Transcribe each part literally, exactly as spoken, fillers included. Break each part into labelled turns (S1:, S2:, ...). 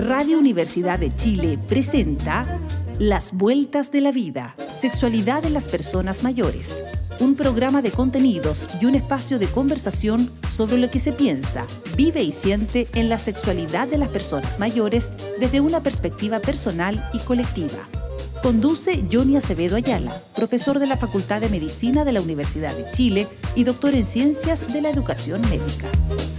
S1: Radio Universidad de Chile presenta Las Vueltas de la Vida, Sexualidad en las Personas Mayores, un programa de contenidos y un espacio de conversación sobre lo que se piensa, vive y siente en la sexualidad de las personas mayores desde una perspectiva personal y colectiva. Conduce Johnny Acevedo Ayala, profesor de la Facultad de Medicina de la Universidad de Chile y doctor en Ciencias de la Educación Médica.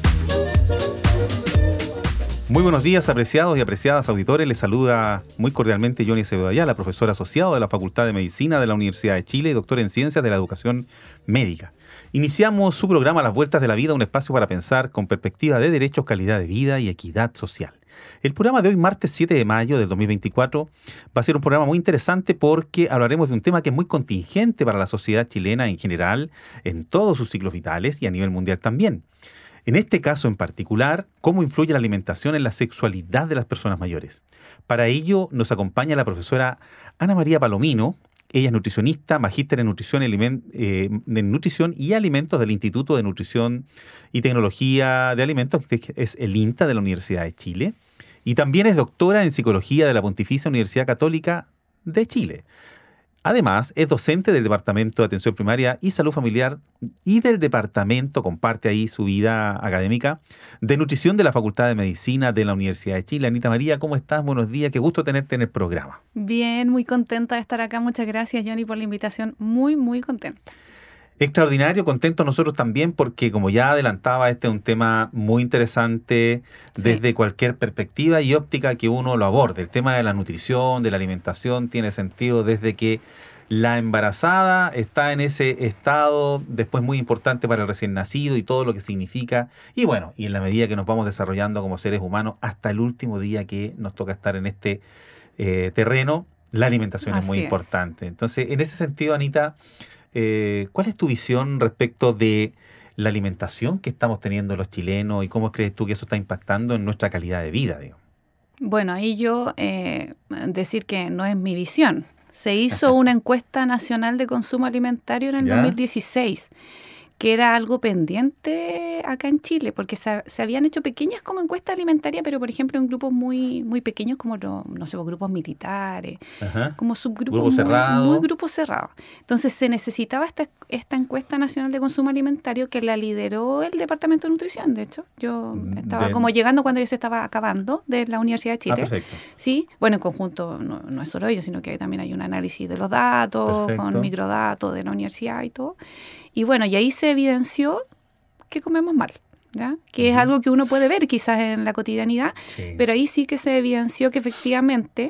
S2: Muy buenos días, apreciados y apreciadas auditores. Les saluda muy cordialmente Johnny Acevedo Ayala, profesor asociado de la Facultad de Medicina de la Universidad de Chile y doctor en Ciencias de la Educación Médica. Iniciamos su programa Las Vueltas de la Vida, un espacio para pensar con perspectiva de derechos, calidad de vida y equidad social. El programa de hoy, martes siete de mayo del dos mil veinticuatro, va a ser un programa muy interesante porque hablaremos de un tema que es muy contingente para la sociedad chilena en general, en todos sus ciclos vitales y a nivel mundial también. En este caso en particular, cómo influye la alimentación en la sexualidad de las personas mayores. Para ello nos acompaña la profesora Ana María Palomino. Ella es nutricionista, magíster en nutrición, aliment- eh, en nutrición y alimentos del Instituto de Nutrición y Tecnología de Alimentos, que es el INTA de la Universidad de Chile. Y también es doctora en psicología de la Pontificia Universidad Católica de Chile. Además, es docente del Departamento de Atención Primaria y Salud Familiar y del Departamento, comparte ahí su vida académica, de Nutrición de la Facultad de Medicina de la Universidad de Chile. Anita María, ¿cómo estás? Buenos días, qué gusto tenerte en el programa.
S3: Bien, muy contenta de estar acá. Muchas gracias, Johnny, por la invitación. Muy, muy contenta.
S2: Extraordinario, contento nosotros también porque, como ya adelantaba, este es un tema muy interesante sí. desde cualquier perspectiva y óptica que uno lo aborde. El tema de la nutrición, de la alimentación, tiene sentido desde que la embarazada está en ese estado después muy importante para el recién nacido y todo lo que significa. Y bueno, y en la medida que nos vamos desarrollando como seres humanos hasta el último día que nos toca estar en este eh, terreno, la alimentación Así es muy es. importante. Entonces, en ese sentido, Anita, Eh, ¿cuál es tu visión respecto de la alimentación que estamos teniendo los chilenos y cómo crees tú que eso está impactando en nuestra calidad de vida? Digo?
S3: Bueno, ahí yo eh, decir que no es mi visión. Se hizo una encuesta nacional de consumo alimentario en el ¿Ya? dos mil dieciséis, que era algo pendiente acá en Chile, porque se, se habían hecho pequeñas como encuestas alimentarias, pero por ejemplo en grupos muy muy pequeños como los, no sé, grupos militares, Ajá. como subgrupos
S2: Grupo
S3: muy,
S2: cerrado.
S3: muy grupos cerrados. Entonces se necesitaba esta, esta encuesta nacional de consumo alimentario que la lideró el Departamento de Nutrición, de hecho. Yo estaba Bien. como llegando cuando ya se estaba acabando de la Universidad de Chile.
S2: Ah, perfecto.
S3: Sí, bueno, en conjunto no, no es solo ellos, sino que también hay un análisis de los datos, perfecto. con microdatos de la universidad y todo. Y bueno, y ahí se evidenció que comemos mal, ¿ya? Que uh-huh. es algo que uno puede ver quizás en la cotidianidad, sí. pero ahí sí que se evidenció que efectivamente,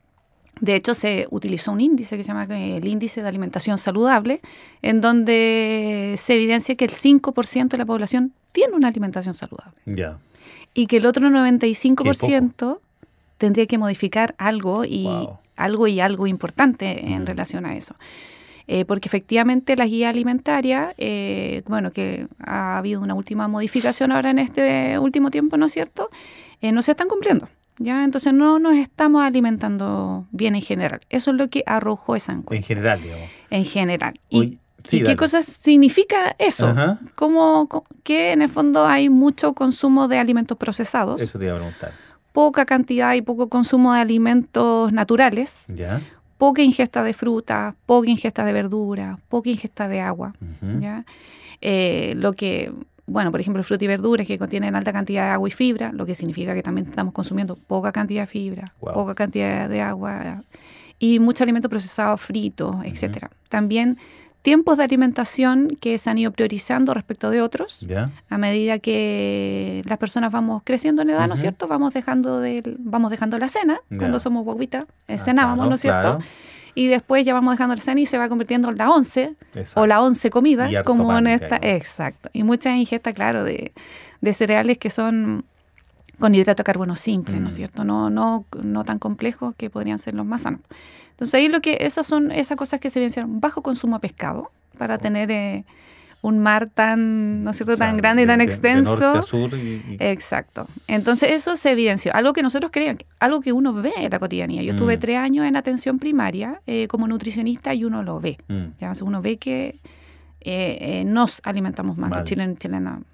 S3: de hecho se utilizó un índice que se llama el índice de alimentación saludable, en donde se evidencia que el cinco por ciento de la población tiene una alimentación saludable.
S2: Yeah.
S3: Y que el otro noventa y cinco por ciento tendría que modificar algo y, wow. algo, y algo importante en uh-huh. relación a eso. Eh, porque efectivamente las guías alimentarias, eh, bueno, que ha habido una última modificación ahora en este último tiempo, ¿no es cierto?, eh, no se están cumpliendo, ¿ya? Entonces no nos estamos alimentando bien en general. Eso es lo que arrojó esa encuesta.
S2: En general, digamos.
S3: En general. Y,
S2: Uy, sí,
S3: ¿y qué cosas significa eso?
S2: Ajá.
S3: Como que en el fondo hay mucho consumo de alimentos procesados.
S2: Eso te iba a preguntar.
S3: Poca cantidad y poco consumo de alimentos naturales.
S2: Ya.
S3: Poca ingesta de fruta, poca ingesta de verdura, poca ingesta de agua, uh-huh. ¿ya? Eh, lo que, bueno, por ejemplo, fruta y verduras que contienen alta cantidad de agua y fibra, lo que significa que también estamos consumiendo poca cantidad de fibra, wow. poca cantidad de agua y mucho alimento procesado, frito, etcétera. Uh-huh. También tiempos de alimentación que se han ido priorizando respecto de otros,
S2: ¿Ya?
S3: a medida que las personas vamos creciendo en edad, uh-huh. ¿no es cierto? Vamos dejando de, vamos dejando la cena, ¿Ya? Cuando somos guaguitas, eh, ah, cenábamos, claro, ¿no es cierto? Claro. Y después ya vamos dejando la cena y se va convirtiendo en la once, Exacto. o la once comida, como en esta, exacto. Y muchas ingestas, claro, de, de cereales que son con hidrato de carbono simple, mm. ¿no es cierto? No, no, no tan complejos que podrían ser los más sanos. Entonces ahí lo que esas son esas cosas que se evidenciaron, bajo consumo de pescado para oh. tener eh, un mar tan, ¿no es cierto?, o sea, tan grande y tan de, extenso.
S2: De norte a sur y, y...
S3: Exacto. Entonces eso se evidenció. Algo que nosotros creíamos, algo que uno ve en la cotidianidad. Yo estuve mm. tres años en atención primaria eh, como nutricionista y uno lo ve. Mm. ¿Ya? O sea, uno ve que eh, eh, nos alimentamos mal, mal. Los chilenos y chilenas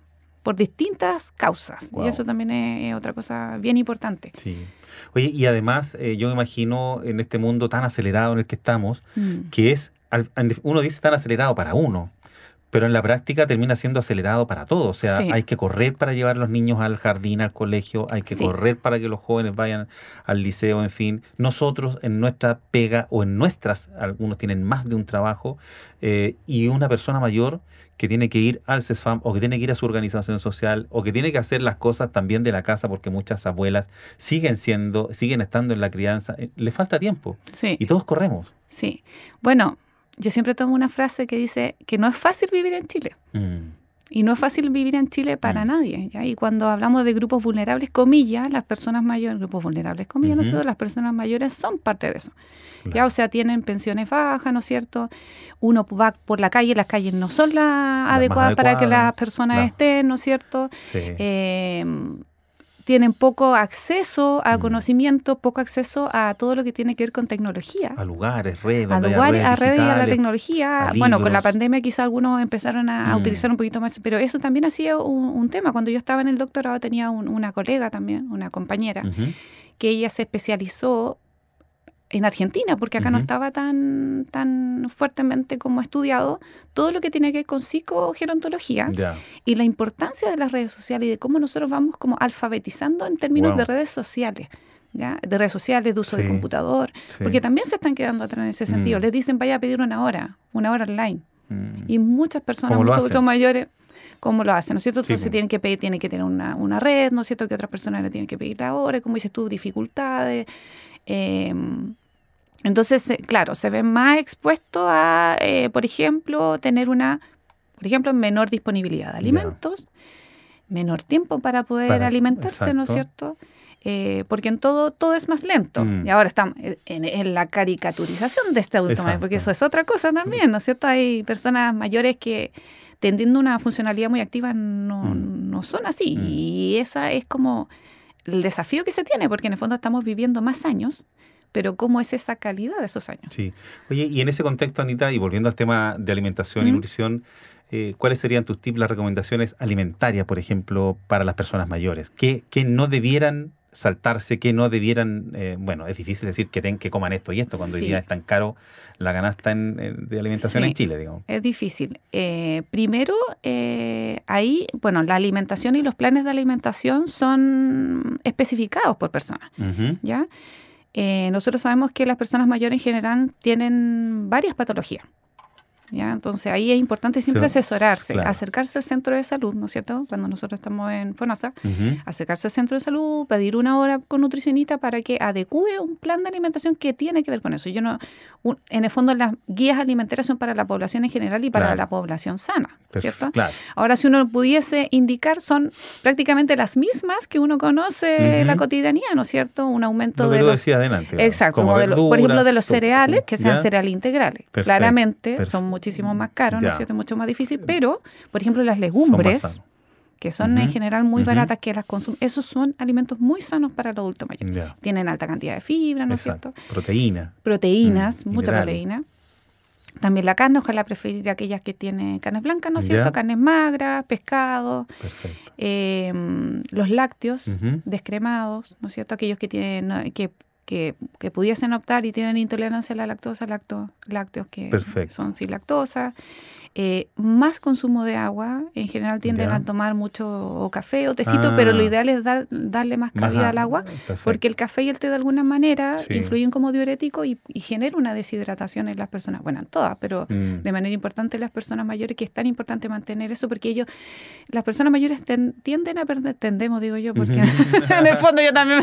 S3: por distintas causas. Wow. Y eso también es, es otra cosa bien importante.
S2: Sí. Oye, y además eh, yo me imagino en este mundo tan acelerado en el que estamos, mm. que es, uno dice tan acelerado para uno, pero en la práctica termina siendo acelerado para todos. O sea, sí. hay que correr para llevar a los niños al jardín, al colegio, hay que sí. correr para que los jóvenes vayan al liceo, en fin. Nosotros en nuestra pega o en nuestras, algunos tienen más de un trabajo, eh, y una persona mayor que tiene que ir al CESFAM o que tiene que ir a su organización social o que tiene que hacer las cosas también de la casa porque muchas abuelas siguen siendo, siguen estando en la crianza, eh, le falta tiempo
S3: sí.
S2: y todos corremos.
S3: Sí, bueno, yo siempre tomo una frase que dice que no es fácil vivir en Chile. Mm. Y no es fácil vivir en Chile para mm. nadie, ¿ya? Y cuando hablamos de grupos vulnerables, comillas, las personas mayores, grupos vulnerables, comillas, uh-huh. nosotros las personas mayores son parte de eso. Claro. ¿Ya? O sea, tienen pensiones bajas, ¿no es cierto? Uno va por la calle, las calles no son las, las adecuadas para que las personas claro. estén, ¿no es cierto?
S2: Sí.
S3: Eh, tienen poco acceso a mm. conocimiento, poco acceso a todo lo que tiene que ver con tecnología.
S2: A lugares, redes,
S3: a lugares, a redes y a la tecnología. Bueno, con la pandemia quizá algunos empezaron a, a mm. utilizar un poquito más, pero eso también ha sido un, un tema. Cuando yo estaba en el doctorado tenía un, una colega también, una compañera, uh-huh. que ella se especializó en Argentina, porque acá uh-huh. no estaba tan, tan fuertemente como estudiado todo lo que tiene que ver con psicogerontología
S2: yeah.
S3: y la importancia de las redes sociales y de cómo nosotros vamos como alfabetizando en términos
S2: wow.
S3: de redes sociales, ¿ya? De redes sociales, de uso
S2: sí.
S3: de computador,
S2: sí.
S3: porque también se están quedando atrás en ese sentido. Mm. Les dicen, vaya a pedir una hora, una hora online. Mm. Y muchas personas, muchos adultos mayores, ¿cómo lo hacen? ¿No es cierto? Entonces sí. tienen que pedir, tienen que tener una, una red, ¿no es cierto? Que otras personas le tienen que pedir la hora, como dices tú, dificultades. Eh, entonces, claro, se ven más expuestos a, eh, por ejemplo, tener una, por ejemplo, menor disponibilidad de alimentos, yeah. menor tiempo para poder para, alimentarse, exacto. ¿no es cierto? Eh, porque en todo todo es más lento. Mm. Y ahora estamos en, en la caricaturización de este adulto mayor, porque eso es otra cosa también, sí. ¿no es cierto? Hay personas mayores que, teniendo una funcionalidad muy activa, no, mm. no son así. Mm. Y esa es como el desafío que se tiene, porque en el fondo estamos viviendo más años, pero ¿cómo es esa calidad de esos años?
S2: Sí. Oye, y en ese contexto, Anita, y volviendo al tema de alimentación mm. y nutrición, eh, ¿cuáles serían tus tips, las recomendaciones alimentarias, por ejemplo, para las personas mayores? ¿Qué, qué no debieran saltarse, qué no debieran... Eh, bueno, es difícil decir que den que coman esto y esto, cuando sí. hoy día es tan caro la canasta en, en, de alimentación sí. en Chile, digamos.
S3: Es difícil. Eh, primero, eh, ahí, bueno, la alimentación y los planes de alimentación son especificados por personas, uh-huh. ¿ya? Eh, nosotros sabemos que las personas mayores en general tienen varias patologías, ¿ya? Entonces ahí es importante siempre sí, asesorarse, claro. acercarse al centro de salud, ¿no es cierto? Cuando nosotros estamos en FONASA, uh-huh. acercarse al centro de salud, pedir una hora con nutricionista para que adecue un plan de alimentación que tiene que ver con eso. Yo no, un, en el fondo las guías alimentarias son para la población en general y para claro. la población sana, ¿cierto?
S2: Claro.
S3: Ahora, si uno pudiese indicar, son prácticamente las mismas que uno conoce uh-huh. en la cotidianía, ¿no es cierto? Un aumento
S2: lo que
S3: de
S2: tú
S3: los...
S2: decías adelante. Claro.
S3: Exacto, como como verdura, de lo, por ejemplo, de los cereales, que sean ¿ya? cereales integrales.
S2: Perfecto.
S3: Claramente
S2: Perfecto.
S3: son muchísimo más caros, ¿no es cierto? Mucho más difícil, pero, por ejemplo, las legumbres, son que son uh-huh. en general muy uh-huh. baratas, que las consumen, esos son alimentos muy sanos para el adulto mayor.
S2: Yeah.
S3: Tienen alta cantidad de fibra, ¿no es
S2: Exacto.
S3: cierto?
S2: Proteína.
S3: Proteínas,
S2: mm,
S3: mucha
S2: minerales.
S3: proteína. También la carne, ojalá preferir aquellas que tienen carnes blancas, ¿no es cierto?
S2: Yeah.
S3: Carnes magras, pescado,
S2: perfecto.
S3: Eh, los lácteos
S2: uh-huh.
S3: descremados, ¿no es cierto? Aquellos que tienen... que Que, que pudiesen optar y tienen intolerancia a la lactosa, lacto, lácteos que
S2: Perfecto.
S3: son sin lactosa. Eh, más consumo de agua, en general tienden
S2: ya.
S3: a tomar mucho o café o tecito,
S2: ah.
S3: pero lo ideal es dar, darle más cabida
S2: Ajá.
S3: al agua,
S2: Perfecto.
S3: porque el café y el té de alguna manera
S2: sí.
S3: influyen como diurético y, y genera una deshidratación en las personas, bueno, en todas, pero mm. de manera importante en las personas mayores, que es tan importante mantener eso, porque ellos, las personas mayores ten, tienden a perder, tendemos, digo yo, porque en el fondo yo también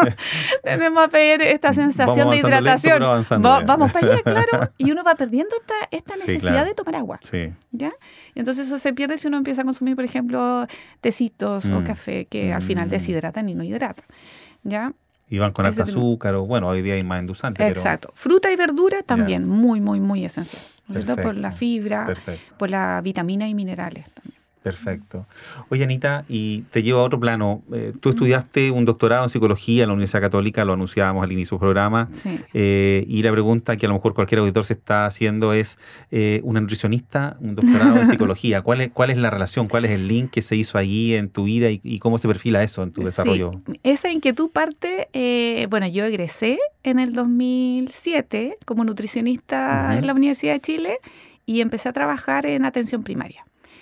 S3: tendemos a pedir esta sensación
S2: vamos
S3: de hidratación.
S2: Lento,
S3: Va, vamos para allá, claro, y uno va perdiendo esta, esta necesidad
S2: sí, claro.
S3: de tomar agua.
S2: Sí.
S3: ¿Ya? Y entonces eso se pierde si uno empieza a consumir, por ejemplo, tecitos mm. o café que mm. al final deshidratan y no hidratan. ¿Ya?
S2: Y van con alta azúcar o, bueno, hoy día hay más endulzantes.
S3: Exacto. Pero... Fruta y verdura también, ya. muy, muy, muy esencial. ¿No es cierto? Por la fibra,
S2: perfecto.
S3: por la vitamina y minerales también.
S2: Perfecto. Oye, Anita, y te llevo a otro plano. Eh, tú estudiaste un doctorado en psicología en la Universidad Católica, lo anunciábamos al inicio del programa.
S3: Sí.
S2: Eh, y la pregunta que a lo mejor cualquier auditor se está haciendo es, eh, ¿una nutricionista, un doctorado en psicología? ¿Cuál es, cuál es la relación? ¿Cuál es el link que se hizo allí en tu vida y, y cómo se perfila eso en tu desarrollo?
S3: Sí. Esa inquietud parte, eh, bueno, yo egresé en el dos mil siete como nutricionista uh-huh. en la Universidad de Chile y empecé a trabajar en atención primaria.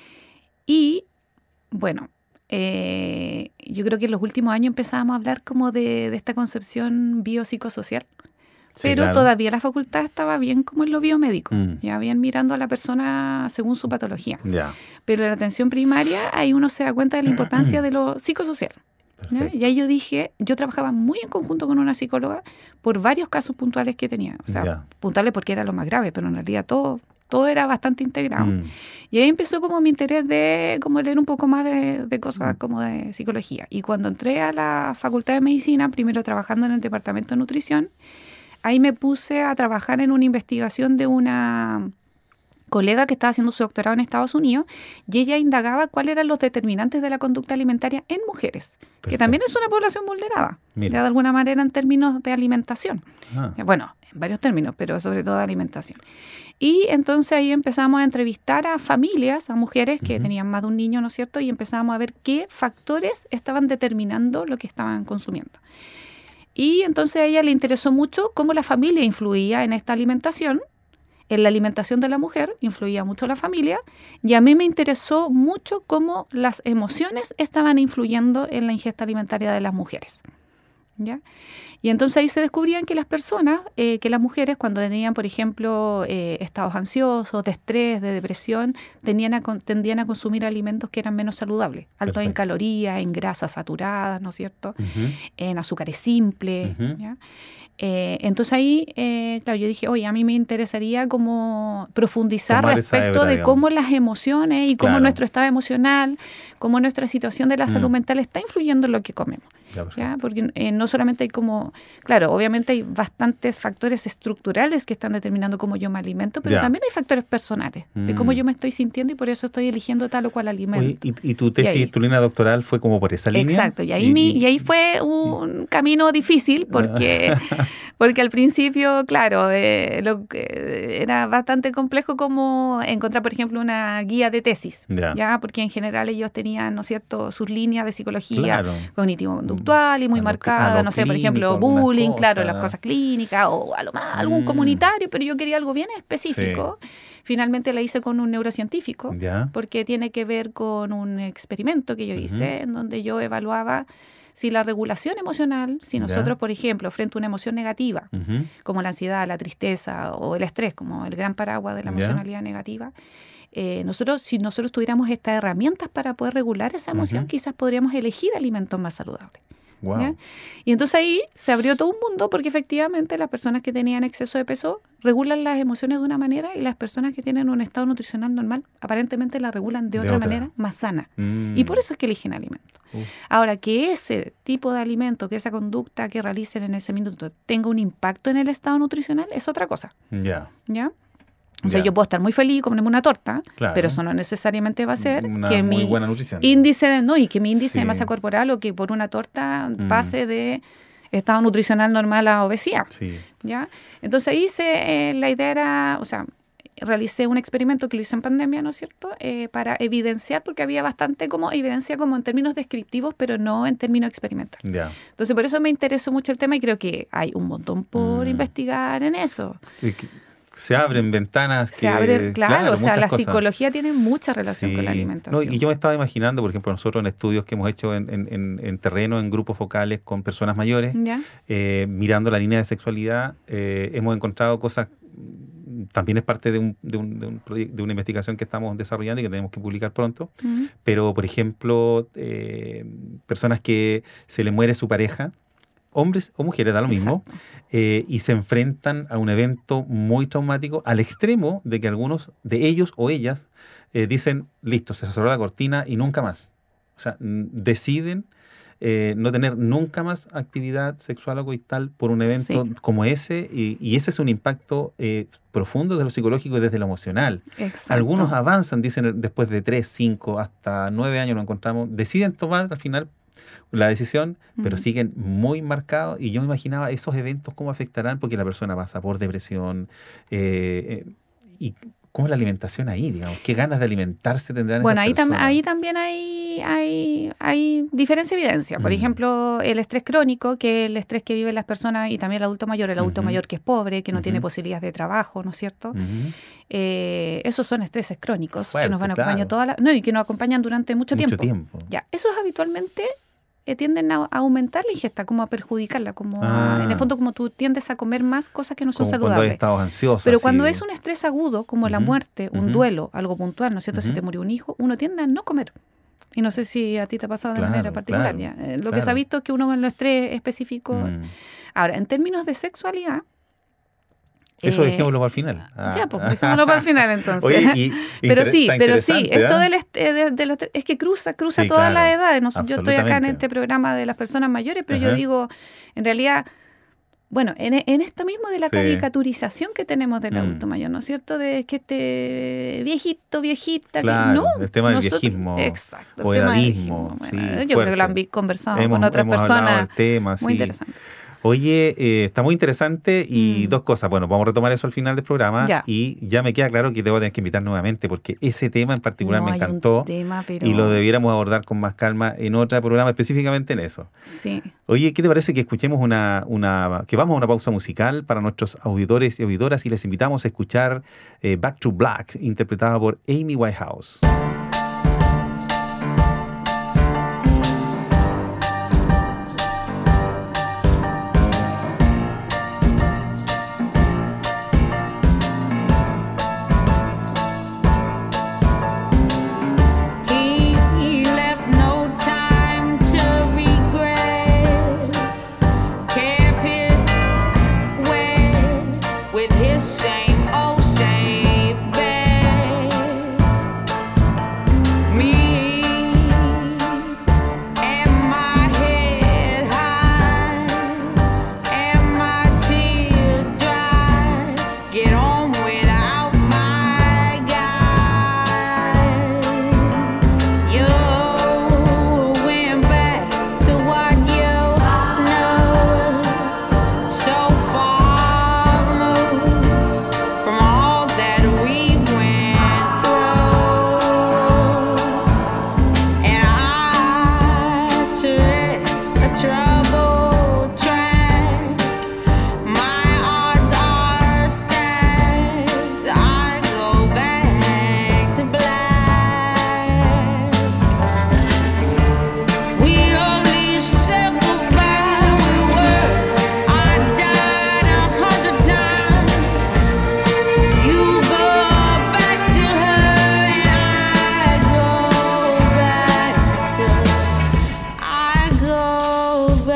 S3: Y, bueno, eh, yo creo que en los últimos años empezábamos a hablar como de, de esta concepción biopsicosocial, sí, pero claro. todavía la facultad estaba bien como en lo biomédico, mm. ya bien mirando a la persona según su patología.
S2: Yeah.
S3: Pero en la atención primaria, ahí uno se da cuenta de la importancia de lo psicosocial. Y ahí yo dije, yo trabajaba muy en conjunto con una psicóloga por varios casos puntuales que tenía. O sea, yeah. puntuales porque era lo más grave, pero en realidad todo... todo era bastante integrado. Mm. Y ahí empezó como mi interés de como leer un poco más de, de cosas como de psicología. Y cuando entré a la Facultad de Medicina, primero trabajando en el Departamento de Nutrición, ahí me puse a trabajar en una investigación de una colega que estaba haciendo su doctorado en Estados Unidos, y ella indagaba cuáles eran los determinantes de la conducta alimentaria en mujeres, perfecto. Que también es una población vulnerada, ya de alguna manera en términos de alimentación. Ah. Bueno, en varios términos, pero sobre todo de alimentación. Y entonces ahí empezamos a entrevistar a familias, a mujeres que uh-huh. tenían más de un niño, ¿no es cierto? Y empezamos a ver qué factores estaban determinando lo que estaban consumiendo. Y entonces a ella le interesó mucho cómo la familia influía en esta alimentación. En la alimentación de la mujer influía mucho la familia, y a mí me interesó mucho cómo las emociones estaban influyendo en la ingesta alimentaria de las mujeres, ¿ya? Y entonces ahí se descubrían que las personas, eh, que las mujeres cuando tenían, por ejemplo, eh, estados ansiosos, de estrés, de depresión, tendían a, tendían a consumir alimentos que eran menos saludables, altos Perfecto. En calorías, en grasas saturadas, ¿no es cierto?, uh-huh. en azúcares simples, uh-huh. ¿ya? Eh, entonces ahí, eh, claro, yo dije, oye, a mí me interesaría como profundizar Tomar respecto hebra, de cómo las emociones y cómo claro. nuestro estado emocional, cómo nuestra situación de la mm. salud mental está influyendo en lo que comemos. Ya, ¿ya? Porque eh, no solamente hay como, claro, obviamente hay bastantes factores estructurales que están determinando cómo yo me alimento, pero ya. también hay factores personales, mm. de cómo yo me estoy sintiendo y por eso estoy eligiendo tal o cual alimento.
S2: Oye, y, y tu tesis, y tu línea doctoral fue como por esa línea.
S3: Exacto, y ahí, y, mi, y ahí fue un y, camino difícil porque, porque al principio, claro, eh, lo, eh, era bastante complejo como encontrar, por ejemplo, una guía de tesis, ya, ¿ya? Porque en general ellos tenían, ¿no es cierto?, sus líneas de psicología, claro. cognitivo-conductual y muy marcada, no sé, por ejemplo, bullying, cosas. Claro, las cosas clínicas o a lo más algún mm. comunitario, pero yo quería algo bien específico. Sí. Finalmente la hice con un neurocientífico, ¿ya? Porque tiene que ver con un experimento que yo hice uh-huh. en donde yo evaluaba si la regulación emocional, si nosotros, ¿ya? Por ejemplo, frente a una emoción negativa, uh-huh. como la ansiedad, la tristeza o el estrés, como el gran paraguas de la emocionalidad ¿ya? Negativa, eh, nosotros, si nosotros tuviéramos estas herramientas para poder regular esa emoción, uh-huh. quizás podríamos elegir alimentos más saludables. Wow. ¿Ya? Y entonces ahí se abrió todo un mundo porque efectivamente las personas que tenían exceso de peso regulan las emociones de una manera y las personas que tienen un estado nutricional normal aparentemente la regulan de, de otra, otra manera más sana. Mm. Y por eso es que eligen alimentos. Uh. Ahora, que ese tipo de alimento, que esa conducta que realicen en ese minuto tenga un impacto en el estado nutricional es otra cosa.
S2: Yeah.
S3: ¿Ya? O sea, ya. yo puedo estar muy feliz y comerme una torta, claro. pero eso no necesariamente va a ser una que mi índice de, no, y que mi índice sí. de masa corporal o que por una torta mm. pase de estado nutricional normal a obesidad.
S2: Sí.
S3: ¿Ya? Entonces ahí se, eh, la idea era, o sea, realicé un experimento que lo hice en pandemia, ¿no es cierto?, eh, para evidenciar, porque había bastante como evidencia como en términos descriptivos, pero no en términos experimentales.
S2: Yeah.
S3: Entonces por eso me interesó mucho el tema y creo que hay un montón por mm. investigar en eso.
S2: ¿Y qué? Se abren ventanas que...
S3: Se abren, claro, claro o sea, la
S2: cosas.
S3: Psicología tiene mucha relación sí. con la alimentación.
S2: No, y yo me estaba imaginando, por ejemplo, nosotros en estudios que hemos hecho en, en, en terreno, en grupos focales con personas mayores, eh, mirando la línea de sexualidad, eh, hemos encontrado cosas, también es parte de, un, de, un, de, un proyecto, de una investigación que estamos desarrollando y que tenemos que publicar pronto, uh-huh. pero, por ejemplo, eh, personas que se le muere su pareja, hombres o mujeres, da lo mismo, eh, y se enfrentan a un evento muy traumático al extremo de que algunos de ellos o ellas eh, dicen, listo, se cerró la cortina y nunca más. O sea, deciden eh, no tener nunca más actividad sexual o coital por un evento sí. como ese, y, y ese es un impacto eh, profundo desde lo psicológico y desde lo emocional.
S3: Exacto.
S2: Algunos avanzan, dicen, después de tres, cinco, hasta nueve años lo encontramos, deciden tomar al final la decisión, pero uh-huh. siguen muy marcados, y yo me imaginaba esos eventos cómo afectarán, porque la persona pasa por depresión, eh, eh, y cómo es la alimentación ahí, digamos, qué ganas de alimentarse tendrán
S3: bueno,
S2: esas
S3: ahí
S2: personas.
S3: Tam- ahí también hay, hay, hay diferencia de evidencia. Por uh-huh. ejemplo, el estrés crónico, que es el estrés que viven las personas, y también el adulto mayor, el adulto uh-huh. mayor que es pobre, que no uh-huh. tiene posibilidades de trabajo, ¿no es cierto? Uh-huh. Eh, esos son estreses crónicos Fuerte, que nos van a acompañar claro. toda la, no, y que nos acompañan durante mucho,
S2: mucho
S3: tiempo.
S2: tiempo.
S3: Ya, esos habitualmente eh, tienden a, a aumentar la ingesta, como a perjudicarla, como ah. a, en el fondo como tú tiendes a comer más cosas que no son
S2: como
S3: saludables.
S2: Cuando hay estados ansiosos.
S3: Pero
S2: así.
S3: cuando es un estrés agudo, como uh-huh. la muerte, un uh-huh. duelo, algo puntual, ¿no es cierto? Uh-huh. Si te murió un hijo, uno tiende a no comer. Y no sé si a ti te ha pasado de
S2: claro,
S3: manera particular.
S2: Claro,
S3: ya. Eh, lo
S2: claro.
S3: que se ha visto es que uno en el estrés específico...
S2: Mm.
S3: Ahora, en términos de sexualidad...
S2: Eso
S3: eh,
S2: dejémoslo para el final.
S3: Ah. Ya, pues dejémoslo para el final entonces.
S2: Oye, y,
S3: pero
S2: inter-
S3: sí, pero sí,
S2: ¿eh?
S3: esto del est- de, de los, es que cruza, cruza
S2: sí,
S3: todas
S2: claro,
S3: las edades. No sé, yo estoy acá en este programa de las personas mayores, pero Ajá. yo digo, en realidad... Bueno, en, en esta misma de la sí. caricaturización que tenemos del mm. adulto mayor, ¿no es cierto? De que este viejito, viejita...
S2: Claro,
S3: que, no,
S2: el tema del
S3: nosotros,
S2: viejismo,
S3: exacto,
S2: o edadismo.
S3: Bueno,
S2: Sí,
S3: yo
S2: fuerte.
S3: creo que lo han conversado
S2: hemos,
S3: con otras
S2: hemos
S3: personas.
S2: Del tema,
S3: muy
S2: sí.
S3: interesante.
S2: Oye, eh, está muy interesante y mm. dos cosas. Bueno, vamos a retomar eso al final del programa
S3: ya.
S2: y ya me queda claro que te voy a tener que invitar nuevamente porque ese tema en particular
S3: no,
S2: me encantó
S3: tema, pero...
S2: y lo debiéramos abordar con más calma en otro programa, específicamente en eso.
S3: Sí.
S2: Oye, ¿qué te parece que escuchemos una, una que vamos a una pausa musical para nuestros auditores y auditoras y les invitamos a escuchar eh, Back to Black, interpretada por Amy Winehouse?
S4: Go back.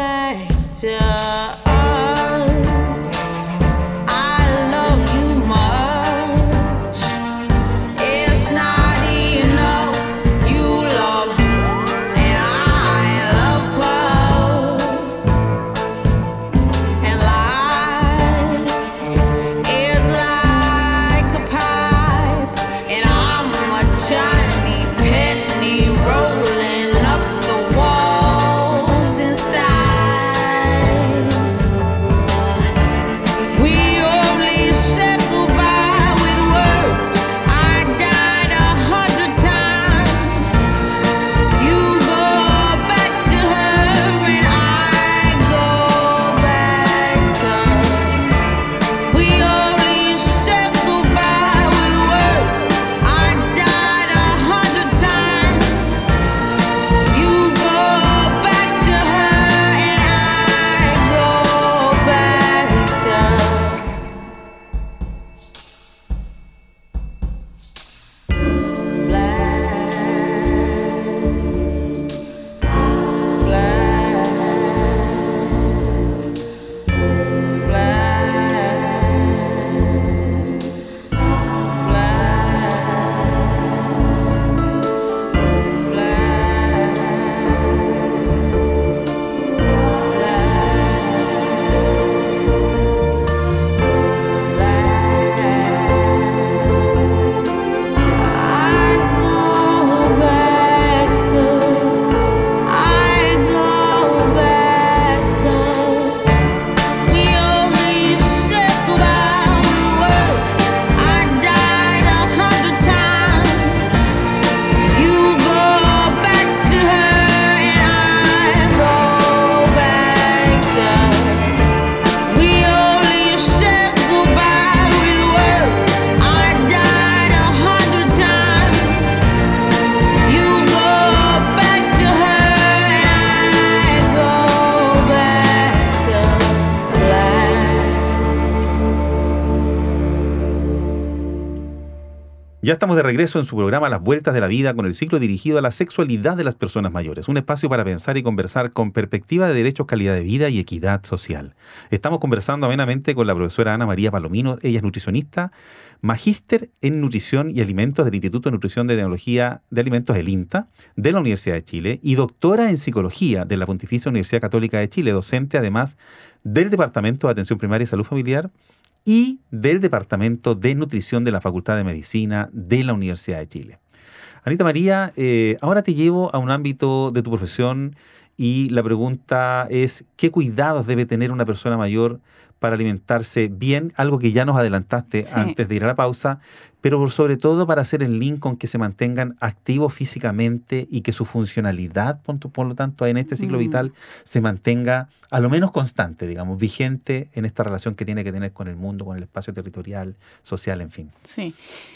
S2: Ya estamos de regreso en su programa Las Vueltas de la Vida con el ciclo dirigido a la sexualidad de las personas mayores. Un espacio para pensar y conversar con perspectiva de derechos, calidad de vida y equidad social. Estamos conversando amenamente con la profesora Ana María Palomino. Ella es nutricionista, magíster en nutrición y alimentos del Instituto de Nutrición y Tecnología de Alimentos, el INTA, de la Universidad de Chile y doctora en psicología de la Pontificia Universidad Católica de Chile, docente además del Departamento de Atención Primaria y Salud Familiar y del Departamento de Nutrición de la Facultad de Medicina de la Universidad de Chile. Anita María, eh, ahora te llevo a un ámbito de tu profesión y la pregunta es, ¿qué cuidados debe tener una persona mayor para alimentarse bien? Algo que ya nos adelantaste sí. antes de ir a la pausa, pero sobre todo para hacer el link con que se mantengan activos físicamente y que su funcionalidad, por lo tanto, en este ciclo mm. vital, se mantenga a lo menos constante, digamos, vigente en esta relación que tiene que tener con el mundo, con el espacio territorial, social, en fin.
S3: Sí.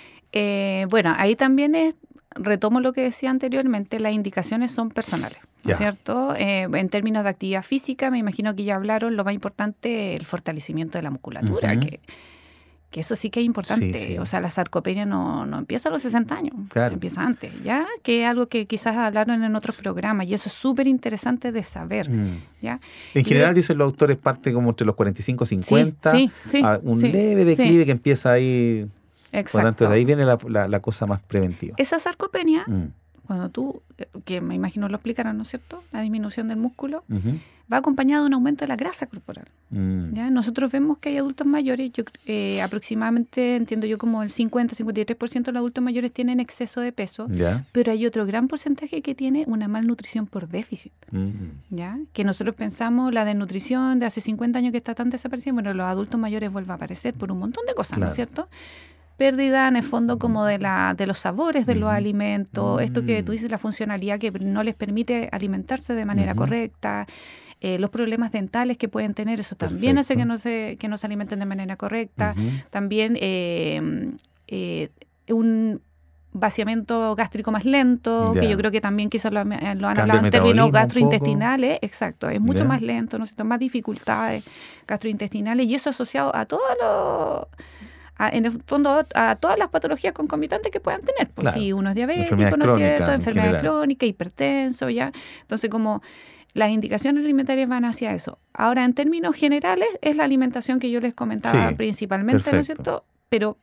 S3: Eh, bueno, ahí también es, retomo lo que decía anteriormente, las indicaciones son personales. ¿No es cierto? Eh, en términos de actividad física, me imagino que ya hablaron, lo más importante, el fortalecimiento de la musculatura, uh-huh. que, que eso sí que es importante. Sí, sí. O sea, la sarcopenia no, no empieza a los sesenta años, claro. empieza antes, ¿ya? Que es algo que quizás hablaron en otros sí. programas, y eso es súper interesante de saber, mm. ¿ya?
S2: En
S3: y
S2: general,
S3: de,
S2: dicen los autores, parte como entre los cuarenta y cinco y cincuenta, sí, sí, sí, un sí, leve declive sí. que empieza ahí.
S3: Exacto.
S2: Por lo tanto, de ahí viene la, la, la cosa más preventiva.
S3: Esa sarcopenia... Mm. Cuando tú, que me imagino lo explicarán, ¿no es cierto? La disminución del músculo uh-huh. va acompañado de un aumento de la grasa corporal. Mm. ¿Ya? Nosotros vemos que hay adultos mayores, yo, eh, aproximadamente, entiendo yo, como el cincuenta a cincuenta y tres por ciento de los adultos mayores tienen exceso de peso, ¿ya? Pero hay otro gran porcentaje que tiene una malnutrición por déficit. Mm. ¿Ya? Que nosotros pensamos, la desnutrición de hace cincuenta años que está tan desaparecida, bueno, los adultos mayores vuelven a aparecer por un montón de cosas, claro. ¿no es cierto? Pérdida en el fondo como de la de los sabores de los uh-huh. alimentos, uh-huh. esto que tú dices, la funcionalidad que no les permite alimentarse de manera uh-huh. correcta, eh, los problemas dentales que pueden tener, eso Perfecto. También hace que no se que no se alimenten de manera correcta, uh-huh. también eh, eh, un vaciamiento gástrico más lento, ya. Que yo creo que también quizás lo, lo han Cambio hablado en términos gastrointestinales, exacto, es mucho ya. Más lento, ¿no es cierto? Más dificultades gastrointestinales, y eso asociado a todos los... A, en el fondo, a todas las patologías concomitantes que puedan tener. Pues claro. Si uno es diabético, ¿no es cierto? Enfermedad crónica, hipertenso, ya. Entonces, como las indicaciones alimentarias van hacia eso. Ahora, en términos generales, es la alimentación que yo les comentaba sí, principalmente, perfecto. ¿No es cierto? Pero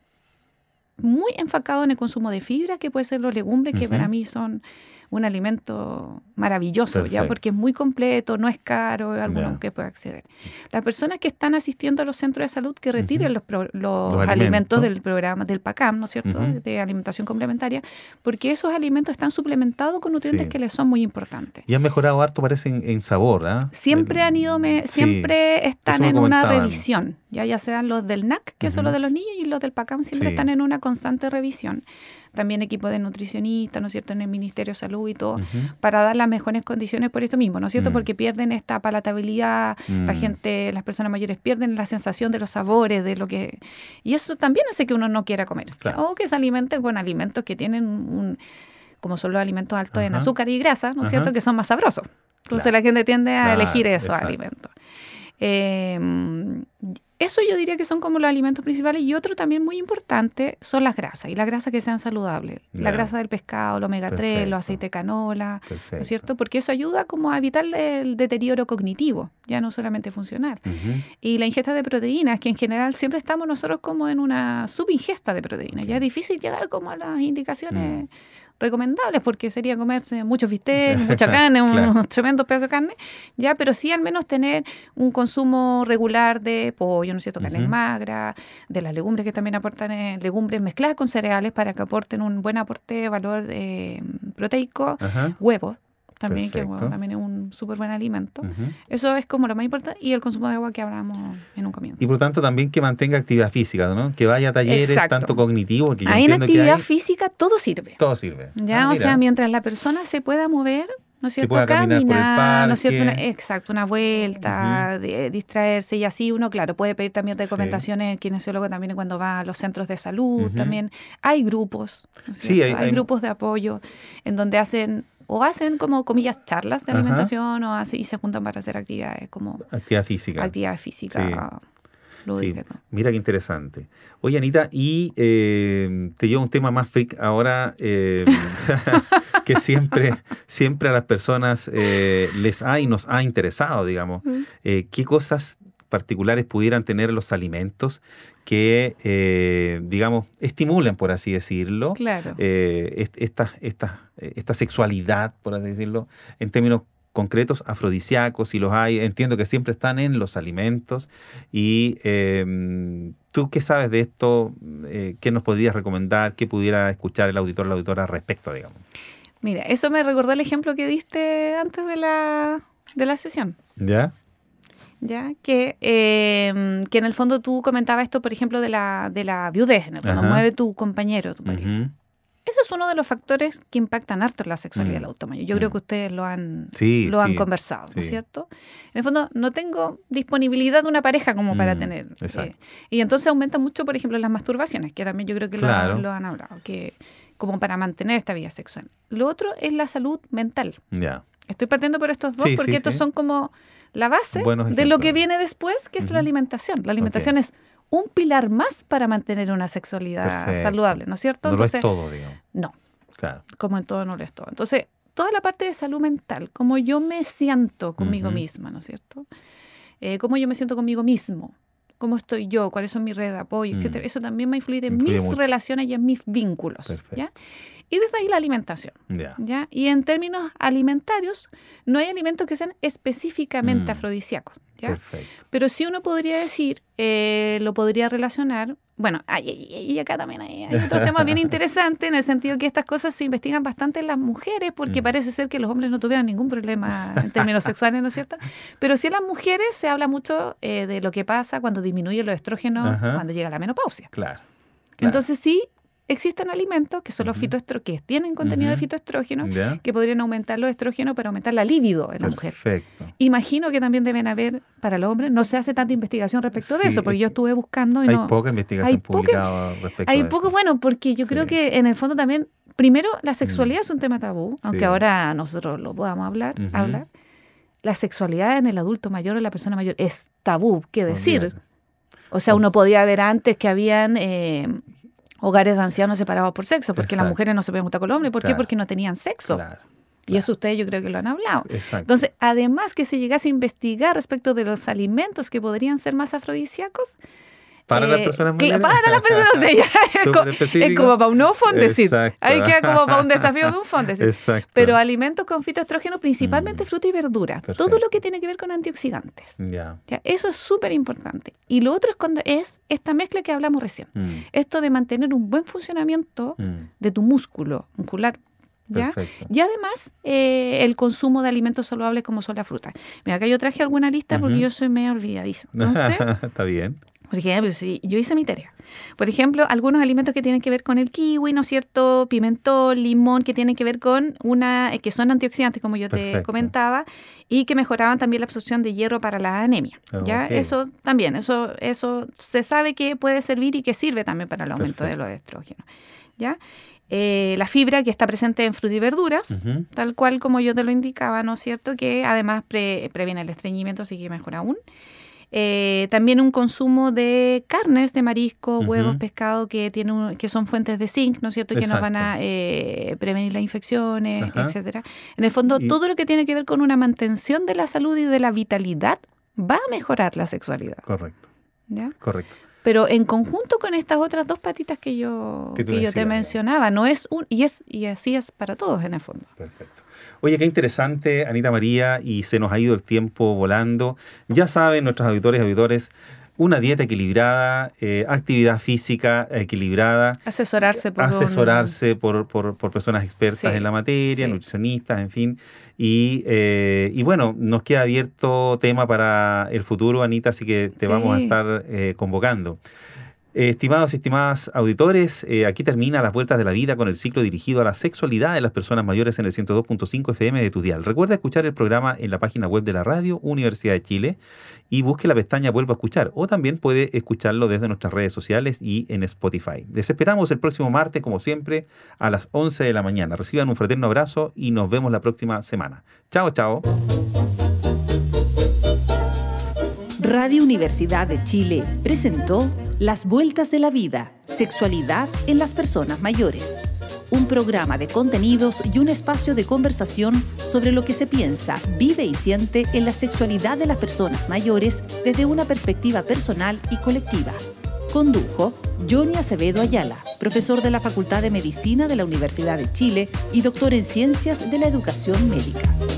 S3: muy enfocado en el consumo de fibra, que puede ser los legumbres, que uh-huh. para mí son un alimento maravilloso, Perfecto. Ya porque es muy completo, no es caro, es algo yeah. que puede acceder. Las personas que están asistiendo a los centros de salud que retiren uh-huh. los, pro, los, los alimentos. alimentos del programa del PACAM, ¿no es cierto?, uh-huh. de alimentación complementaria, porque esos alimentos están suplementados con nutrientes sí. que les son muy importantes.
S2: Y han mejorado harto, parece, en, en sabor, ¿ah? ¿eh?
S3: Siempre el, han ido, me, siempre sí. están en una revisión, ya, ya sean los del N A C, que uh-huh. son los de los niños, y los del PACAM siempre sí. están en una constante revisión. También equipo de nutricionistas, ¿no es cierto?, en el Ministerio de Salud y todo, uh-huh. para dar las mejores condiciones por esto mismo, ¿no es cierto?, uh-huh. porque pierden esta palatabilidad, uh-huh. la gente, las personas mayores pierden la sensación de los sabores, de lo que... Y eso también hace que uno no quiera comer, claro. o que se alimenten con alimentos que tienen un... como son los alimentos altos uh-huh. en azúcar y grasa, ¿no es uh-huh. cierto?, que son más sabrosos. Entonces claro. la gente tiende a claro, elegir esos exacto. alimentos. Eh, eso yo diría que son como los alimentos principales, y otro también muy importante son las grasas, y las grasas que sean saludables, yeah. la grasa del pescado, el omega tres, Perfecto. Los aceites de canola, Perfecto. ¿No es cierto? Porque eso ayuda como a evitar el deterioro cognitivo, ya no solamente funcional. Uh-huh. Y la ingesta de proteínas, que en general siempre estamos nosotros como en una subingesta de proteínas, okay. ya es difícil llegar como a las indicaciones mm. recomendables, porque sería comerse muchos bistecs, mucha carne, claro. unos tremendos pedazos de carne, ya, pero sí al menos tener un consumo regular de pollo, ¿no es cierto?, carne uh-huh. magra, de las legumbres que también aportan eh, legumbres mezcladas con cereales para que aporten un buen aporte de valor eh, proteico, uh-huh. huevos también, Perfecto. Que bueno, también es un súper buen alimento. Uh-huh. Eso es como lo más importante, y el consumo de agua que hablamos en un comienzo.
S2: Y por lo tanto también que mantenga actividad física, ¿no? Que vaya a talleres
S3: Exacto.
S2: tanto cognitivos. Que yo
S3: ahí en actividad que hay, física todo sirve.
S2: Todo sirve.
S3: Ya, ah, o sea, mientras la persona se pueda mover, ¿no es cierto?
S2: Caminar,
S3: caminar ¿no es cierto? Una, exacto, una vuelta, uh-huh. de, distraerse, y así uno, claro, puede pedir también recomendaciones sí. el kinesiólogo también cuando va a los centros de salud, uh-huh. también hay grupos, ¿no es
S2: sí, hay,
S3: hay, hay grupos de apoyo en donde hacen o hacen como, comillas, charlas de alimentación, Ajá. o así, y se juntan para hacer actividades como...
S2: Actividad física.
S3: Actividad física.
S2: Sí.
S3: lúdica.
S2: Sí. Mira qué interesante. Oye, Anita, y eh, te llevo un tema más freak ahora, eh, que siempre, siempre a las personas eh, les ha y nos ha interesado, digamos. Eh, ¿Qué cosas particulares pudieran tener los alimentos que, eh, digamos, estimulen, por así decirlo,
S3: claro.
S2: eh, esta, esta, esta sexualidad, por así decirlo, en términos concretos, afrodisíacos, si los hay? Entiendo que siempre están en los alimentos. Y eh, tú, ¿qué sabes de esto? Eh, ¿Qué nos podrías recomendar? ¿Qué pudiera escuchar el auditor o la auditora al respecto, digamos?
S3: Mira, eso me recordó el ejemplo que diste antes de la, de la sesión.
S2: ¿Ya?
S3: Ya, que, eh, que en el fondo tú comentabas esto, por ejemplo, de la, de la viudez, en el fondo, muere tu compañero, tu pareja. Uh-huh. Ese es uno de los factores que impactan harto en la sexualidad mm. del adulto mayor. Yo mm. creo que ustedes lo han,
S2: sí,
S3: lo
S2: sí,
S3: han conversado,
S2: sí.
S3: ¿no es cierto? En el fondo, no tengo disponibilidad de una pareja como mm, para tener. Eh, y entonces aumenta mucho, por ejemplo, las masturbaciones, que también yo creo que
S2: claro.
S3: lo, lo han hablado, que como para mantener esta vida sexual. Lo otro es la salud mental.
S2: Yeah.
S3: Estoy partiendo por estos dos, sí, porque sí, estos sí. son como la base de lo que viene después, que es uh-huh. la alimentación. La alimentación okay. es un pilar más para mantener una sexualidad Perfecto. saludable, ¿no es cierto?
S2: No
S3: Entonces,
S2: lo es todo, digamos.
S3: No.
S2: Claro.
S3: Como en todo no lo es todo. Entonces, toda la parte de salud mental, cómo yo me siento conmigo uh-huh. misma, ¿no es cierto? Eh, cómo yo me siento conmigo mismo, cómo estoy yo, cuáles son mis redes de apoyo, uh-huh. etcétera. Eso también va a influir en Influye mis mucho. relaciones y en mis vínculos.
S2: Perfecto.
S3: ¿Ya? Y desde ahí la alimentación.
S2: Yeah.
S3: ¿Ya? Y en términos alimentarios, no hay alimentos que sean específicamente mm. afrodisíacos. ¿Ya?
S2: Perfecto.
S3: Pero sí uno podría decir, eh, lo podría relacionar. Bueno, y acá también hay, hay otros temas bien interesantes, en el sentido que estas cosas se investigan bastante en las mujeres, porque mm. parece ser que los hombres no tuvieran ningún problema en términos sexuales, ¿no es cierto? Pero sí en las mujeres se habla mucho eh, de lo que pasa cuando disminuyen los estrógenos, Ajá. cuando llega la menopausia.
S2: Claro. claro.
S3: Entonces sí, existen alimentos que son los uh-huh. fitoestrógenos, que tienen contenido uh-huh. de fitoestrógenos, ¿Ya? que podrían aumentar los estrógenos para aumentar la libido en la mujer.
S2: Perfecto.
S3: Imagino que también deben haber para los hombres. No se hace tanta investigación respecto sí, de eso, porque yo estuve buscando y
S2: hay
S3: no...
S2: poca investigación
S3: hay
S2: publicada
S3: poca,
S2: respecto
S3: Hay
S2: a
S3: poco,
S2: esto.
S3: bueno, porque yo sí. creo que en el fondo también, primero, la sexualidad mm. es un tema tabú, aunque sí. ahora nosotros lo podamos hablar, uh-huh. hablar. La sexualidad en el adulto mayor o en la persona mayor es tabú, ¿qué decir? Oh, o sea, uno podía ver antes que habían... Eh, hogares de ancianos separados por sexo, porque Exacto. las mujeres no se pueden juntar con los hombres. ¿Por claro. qué? Porque no tenían sexo.
S2: Claro.
S3: Y eso ustedes yo creo que lo han hablado.
S2: Exacto.
S3: Entonces, además que se llegase a investigar respecto de los alimentos que podrían ser más afrodisíacos,
S2: para eh, las personas mayores.
S3: Para las personas mayores. es, es como para un nuevo Fondesit. Ahí queda como para un desafío de un Fondesit.
S2: Exacto.
S3: Pero alimentos con fitoestrógenos, principalmente mm. fruta y verdura. Perfecto. Todo lo que tiene que ver con antioxidantes.
S2: Yeah.
S3: ¿Ya? Eso es súper importante. Y lo otro es, cuando es esta mezcla que hablamos recién. Mm. Esto de mantener un buen funcionamiento mm. de tu músculo muscular. ¿Ya? Y además, eh, el consumo de alimentos saludables como son las frutas. Mira, acá yo traje alguna lista porque uh-huh. yo soy medio olvidadiza. Entonces,
S2: está bien.
S3: Por ejemplo, sí, yo hice mi tarea. Por ejemplo, algunos alimentos que tienen que ver con el kiwi, ¿no es cierto? Pimentón, limón, que tienen que ver con una, que son antioxidantes, como yo Perfecto. te comentaba, y que mejoraban también la absorción de hierro para la anemia. Oh, ¿ya? Okay. Eso también, eso, eso se sabe que puede servir y que sirve también para el aumento Perfecto. de los estrógenos. ¿Ya? Eh, la fibra que está presente en frutas y verduras, uh-huh. tal cual como yo te lo indicaba, ¿no es cierto? Que además pre, previene el estreñimiento, así que mejor aún. Eh, también un consumo de carnes, de marisco, uh-huh. huevos, pescado, que tiene un, que son fuentes de zinc, ¿no es cierto? Exacto. Que nos van a eh, prevenir las infecciones, Ajá. etcétera. En el fondo, y... todo lo que tiene que ver con una mantención de la salud y de la vitalidad va a mejorar la sexualidad.
S2: Correcto.
S3: ¿Ya?
S2: Correcto.
S3: Pero en conjunto con estas otras dos patitas que yo, que que yo te mencionaba, no es un y es y así es para todos en el fondo.
S2: Perfecto. Oye, qué interesante, Anita María, y se nos ha ido el tiempo volando. Ya saben, nuestros auditores y auditores, una dieta equilibrada, eh, actividad física equilibrada.
S3: Asesorarse por
S2: Asesorarse
S3: un...
S2: por, por, por personas expertas sí, en la materia, sí. nutricionistas, en fin. Y, eh, y bueno, nos queda abierto tema para el futuro, Anita, así que te sí. vamos a estar eh, convocando. Eh, estimados y estimadas auditores, eh, aquí termina Las Vueltas de la Vida con el ciclo dirigido a la sexualidad de las personas mayores en el ciento dos punto cinco F M de tu dial. Recuerda escuchar el programa en la página web de la radio Universidad de Chile y busque la pestaña Vuelvo a escuchar, o también puede escucharlo desde nuestras redes sociales y en Spotify. Les esperamos el próximo martes, como siempre, a las once de la mañana. Reciban un fraterno abrazo y nos vemos la próxima semana. Chao, chao.
S1: Radio Universidad de Chile presentó Las Vueltas de la Vida, Sexualidad en las Personas Mayores. Un programa de contenidos y un espacio de conversación sobre lo que se piensa, vive y siente en la sexualidad de las personas mayores desde una perspectiva personal y colectiva. Condujo Johnny Acevedo Ayala, profesor de la Facultad de Medicina de la Universidad de Chile y doctor en Ciencias de la Educación Médica.